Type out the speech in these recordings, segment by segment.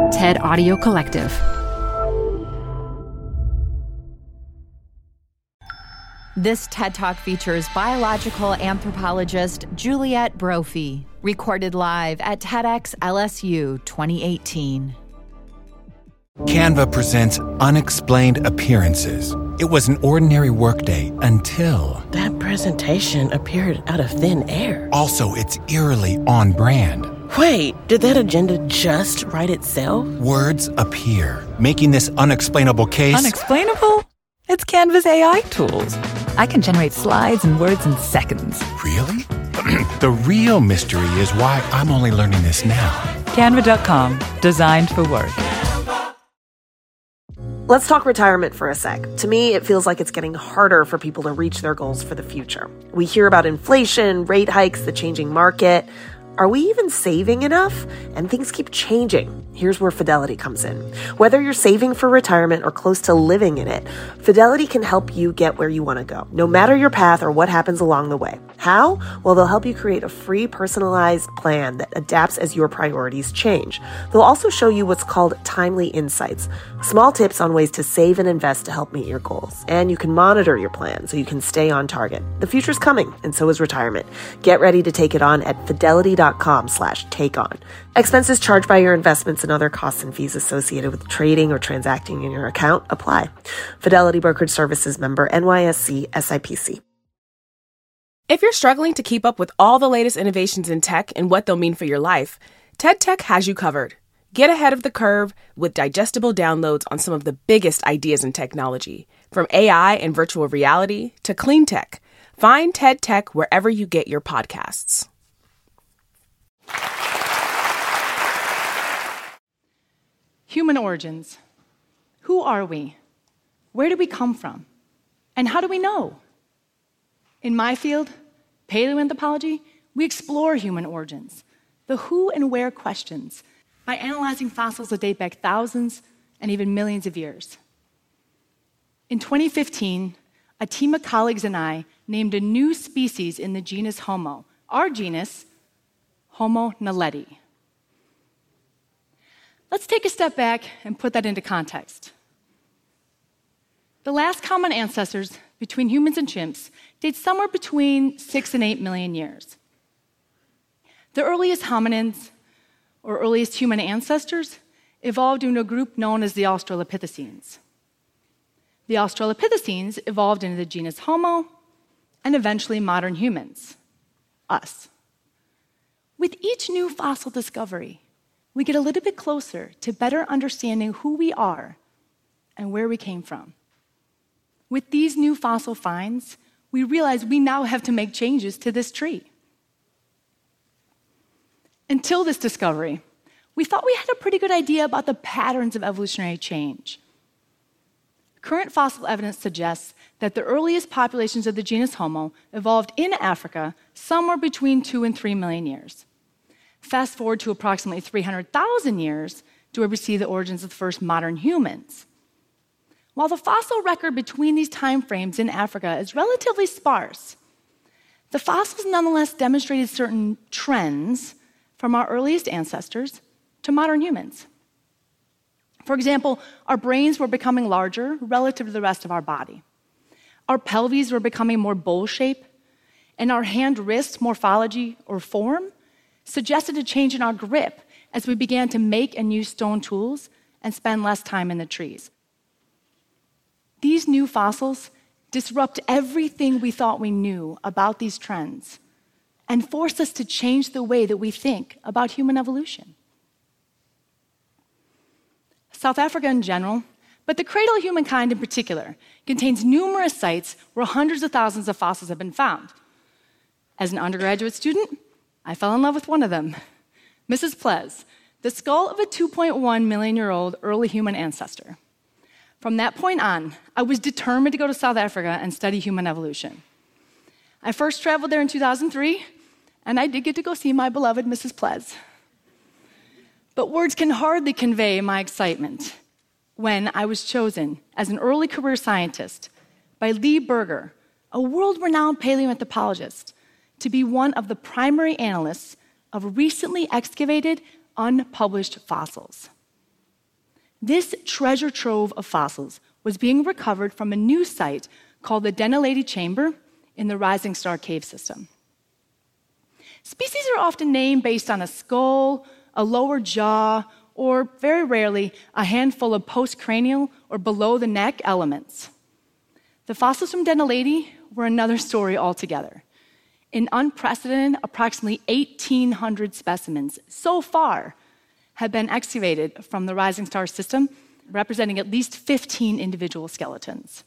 TED Audio Collective. This TED Talk features biological anthropologist Juliette Brophy, recorded live at TEDx LSU 2018. Canva presents Unexplained Appearances. It was an ordinary workday until... That presentation appeared out of thin air. Also, it's eerily on brand. Wait, did that agenda just write itself? Words appear, making this unexplainable case... Unexplainable? It's Canva's AI tools. I can generate slides and words in seconds. Really? The real mystery is why I'm only learning this now. Canva.com, designed for work. Let's talk retirement for a sec. To me, it feels like it's getting harder for people to reach their goals for the future. We hear about inflation, rate hikes, the changing market. Are we even saving enough? And things keep changing. Here's where Fidelity comes in. Whether you're saving for retirement or close to living in it, Fidelity can help you get where you want to go, no matter your path or what happens along the way. How? Well, they'll help you create a free, personalized plan that adapts as your priorities change. They'll also show you what's called timely insights, small tips on ways to save and invest to help meet your goals. And you can monitor your plan so you can stay on target. The future's coming, and so is retirement. Get ready to take it on at fidelity.com/takeon. Expenses charged by your investments and other costs and fees associated with trading or transacting in your account apply. Fidelity Brokerage Services member NYSE SIPC. If you're struggling to keep up with all the latest innovations in tech and what they'll mean for your life, TED Tech has you covered. Get ahead of the curve with digestible downloads on some of the biggest ideas in technology, from AI and virtual reality to clean tech. Find TED Tech wherever you get your podcasts. Human origins. Who are we? Where do we come from? And how do we know? In my field, paleoanthropology, we explore human origins, the who and where questions, by analyzing fossils that date back thousands and even millions of years. In 2015, a team of colleagues and I named a new species in the genus Homo, our genus, Homo naledi. Let's take a step back and put that into context. The last common ancestors between humans and chimps date somewhere between 6 and 8 million years. The earliest hominins, or earliest human ancestors, evolved into a group known as the Australopithecines. The Australopithecines evolved into the genus Homo, and eventually modern humans, us. With each new fossil discovery, we get a little bit closer to better understanding who we are and where we came from. With these new fossil finds, we realize we now have to make changes to this tree. Until this discovery, we thought we had a pretty good idea about the patterns of evolutionary change. Current fossil evidence suggests that the earliest populations of the genus Homo evolved in Africa somewhere between 2 and 3 million years. Fast forward to approximately 300,000 years to where we see the origins of the first modern humans. While the fossil record between these time frames in Africa is relatively sparse, the fossils nonetheless demonstrated certain trends from our earliest ancestors to modern humans. For example, our brains were becoming larger relative to the rest of our body. Our pelvises were becoming more bowl-shaped, and our hand-wrist morphology or form suggested a change in our grip as we began to make and use stone tools and spend less time in the trees. These new fossils disrupt everything we thought we knew about these trends and force us to change the way that we think about human evolution. South Africa in general, but the cradle of humankind in particular, contains numerous sites where hundreds of thousands of fossils have been found. As an undergraduate student, I fell in love with one of them, Mrs. Ples, the skull of a 2.1 million-year-old early human ancestor. From that point on, I was determined to go to South Africa and study human evolution. I first traveled there in 2003, and I did get to go see my beloved Mrs. Ples. But words can hardly convey my excitement when I was chosen as an early career scientist by Lee Berger, a world-renowned paleoanthropologist, to be one of the primary analysts of recently excavated, unpublished fossils. This treasure trove of fossils was being recovered from a new site called the Denaladi Chamber in the Rising Star Cave System. Species are often named based on a skull, a lower jaw, or very rarely, a handful of postcranial or below the neck elements. The fossils from Denaladi were another story altogether. An unprecedented approximately 1,800 specimens so far have been excavated from the Rising Star system, representing at least 15 individual skeletons.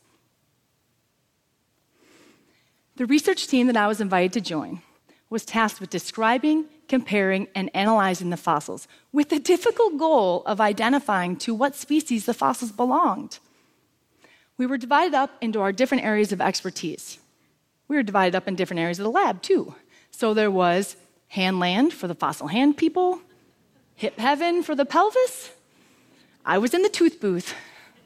The research team that I was invited to join was tasked with describing, comparing, and analyzing the fossils with the difficult goal of identifying to what species the fossils belonged. We were divided up into our different areas of expertise. We were divided up in different areas of the lab, too. So there was Handland for the fossil hand people, Hip Heaven for the pelvis. I was in the tooth booth.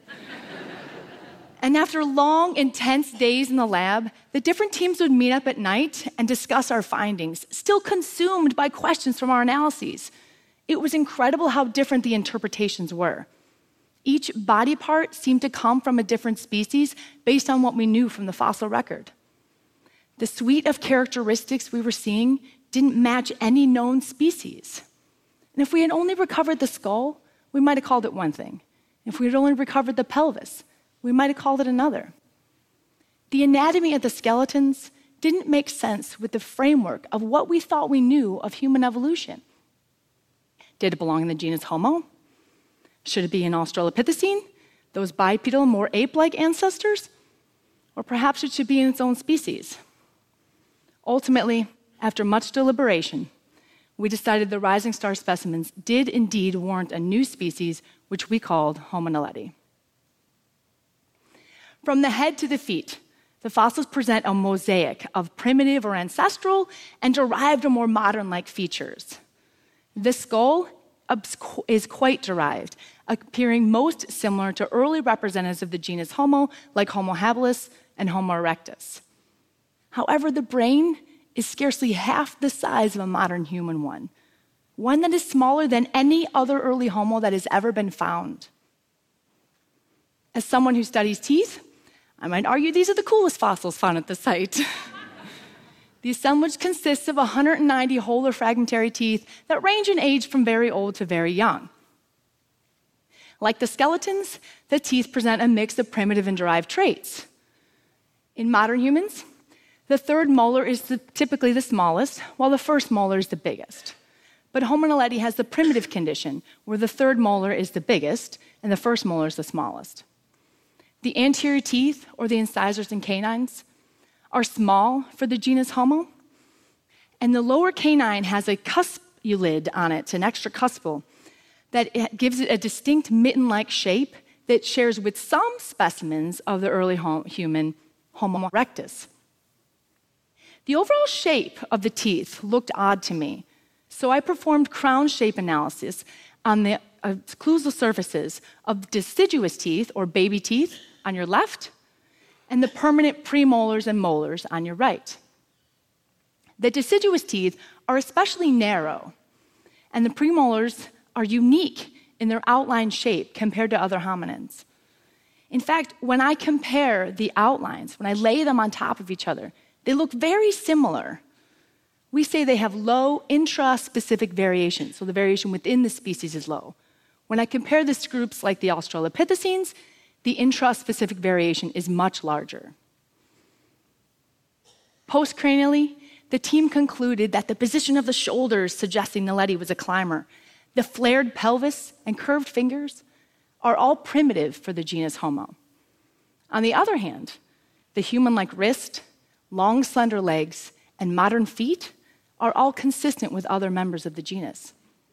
And after long, intense days in the lab, the different teams would meet up at night and discuss our findings, still consumed by questions from our analyses. It was incredible how different the interpretations were. Each body part seemed to come from a different species based on what we knew from the fossil record. The suite of characteristics we were seeing didn't match any known species. And if we had only recovered the skull, we might have called it one thing. If we had only recovered the pelvis, we might have called it another. The anatomy of the skeletons didn't make sense with the framework of what we thought we knew of human evolution. Did it belong in the genus Homo? Should it be an Australopithecine, those bipedal, more ape-like ancestors? Or perhaps it should be in its own species? Ultimately, after much deliberation, we decided the Rising Star specimens did indeed warrant a new species, which we called Homo naledi. From the head to the feet, the fossils present a mosaic of primitive or ancestral and derived or more modern-like features. The skull is quite derived, appearing most similar to early representatives of the genus Homo, like Homo habilis and Homo erectus. However, the brain is scarcely half the size of a modern human one that is smaller than any other early Homo that has ever been found. As someone who studies teeth, I might argue these are the coolest fossils found at the site. The assemblage consists of 190 whole or fragmentary teeth that range in age from very old to very young. Like the skeletons, the teeth present a mix of primitive and derived traits. In modern humans, the third molar is typically the smallest, while the first molar is the biggest. But Homo naledi has the primitive condition, where the third molar is the biggest and the first molar is the smallest. The anterior teeth, or the incisors and canines, are small for the genus Homo, and the lower canine has a cuspulid on it, an extra cuspal, that gives it a distinct mitten-like shape that shares with some specimens of the early human Homo erectus. The overall shape of the teeth looked odd to me, so I performed crown shape analysis on the occlusal surfaces of deciduous teeth, or baby teeth, on your left, and the permanent premolars and molars on your right. The deciduous teeth are especially narrow, and the premolars are unique in their outline shape compared to other hominins. In fact, when I compare the outlines, when I lay them on top of each other, they look very similar. We say they have low intra-specific variation, so the variation within the species is low. When I compare this to groups like the Australopithecines, the intra-specific variation is much larger. Postcranially, the team concluded that the position of the shoulders suggesting Naledi was a climber, the flared pelvis and curved fingers are all primitive for the genus Homo. On the other hand, the human-like wrist, long, slender legs, and modern feet are all consistent with other members of the genus.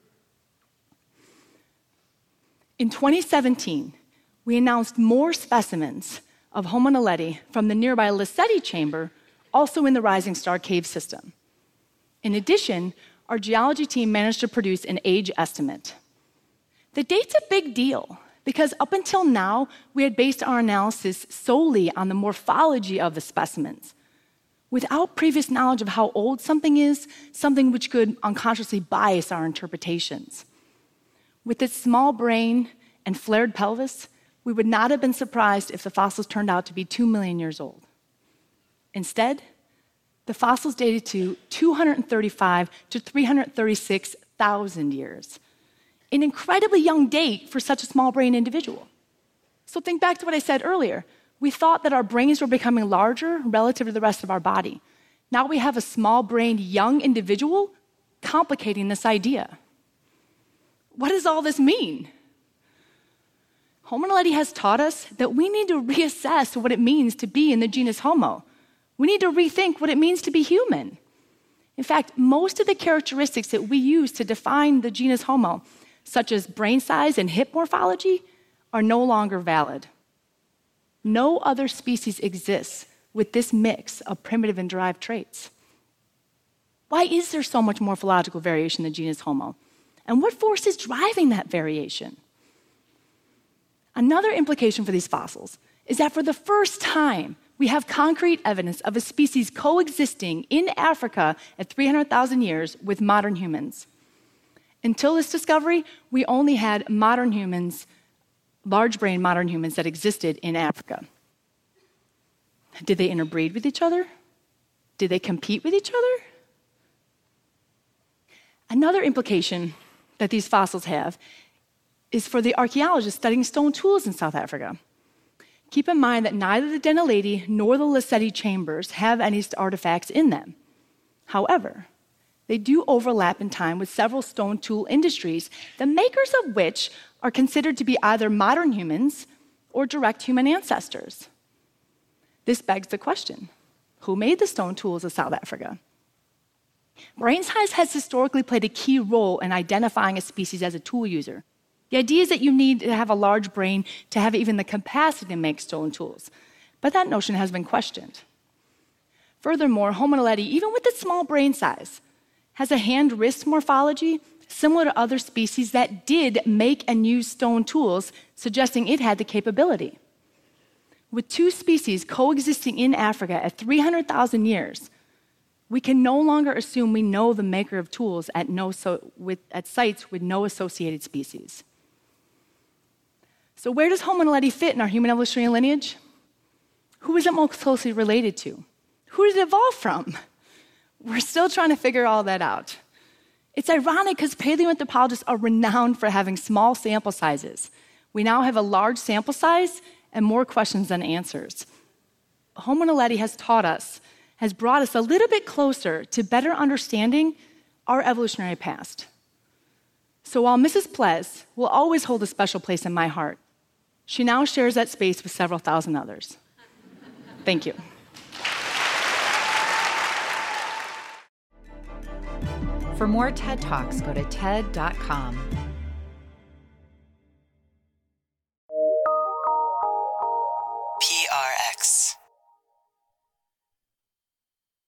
In 2017, we announced more specimens of Homo naledi from the nearby Lesedi chamber, also in the Rising Star cave system. In addition, our geology team managed to produce an age estimate. The date's a big deal because up until now, we had based our analysis solely on the morphology of the specimens, without previous knowledge of how old something is, something which could unconsciously bias our interpretations. With its small brain and flared pelvis, we would not have been surprised if the fossils turned out to be 2 million years old. Instead, the fossils dated to 235 to 336,000 years, an incredibly young date for such a small-brained individual. So think back to what I said earlier. We thought that our brains were becoming larger relative to the rest of our body. Now we have a small-brained young individual complicating this idea. What does all this mean? Homo naledi has taught us that we need to reassess what it means to be in the genus Homo. We need to rethink what it means to be human. In fact, most of the characteristics that we use to define the genus Homo, such as brain size and hip morphology, are no longer valid. No other species exists with this mix of primitive and derived traits. Why is there so much morphological variation in the genus Homo? And what force is driving that variation? Another implication for these fossils is that for the first time, we have concrete evidence of a species coexisting in Africa at 300,000 years with modern humans. Until this discovery, we only had modern humans, large-brained modern humans that existed in Africa. Did they interbreed with each other? Did they compete with each other? Another implication that these fossils have is for the archaeologists studying stone tools in South Africa. Keep in mind that neither the Denelady nor the Lesedi chambers have any artifacts in them. However, they do overlap in time with several stone tool industries, the makers of which are considered to be either modern humans or direct human ancestors. This begs the question, who made the stone tools of South Africa? Brain size has historically played a key role in identifying a species as a tool user. The idea is that you need to have a large brain to have even the capacity to make stone tools, but that notion has been questioned. Furthermore, Homo naledi, even with its small brain size, has a hand-wrist morphology similar to other species that did make and use stone tools, suggesting it had the capability. With two species coexisting in Africa at 300,000 years, we can no longer assume we know the maker of tools at sites with no associated species. So where does Homo naledi fit in our human evolutionary lineage? Who is it most closely related to? Who did it evolve from? We're still trying to figure all that out. It's ironic because paleoanthropologists are renowned for having small sample sizes. We now have a large sample size and more questions than answers. Homo naledi has brought us a little bit closer to better understanding our evolutionary past. So while Mrs. Plez will always hold a special place in my heart, she now shares that space with several thousand others. Thank you. For more TED Talks, go to TED.com.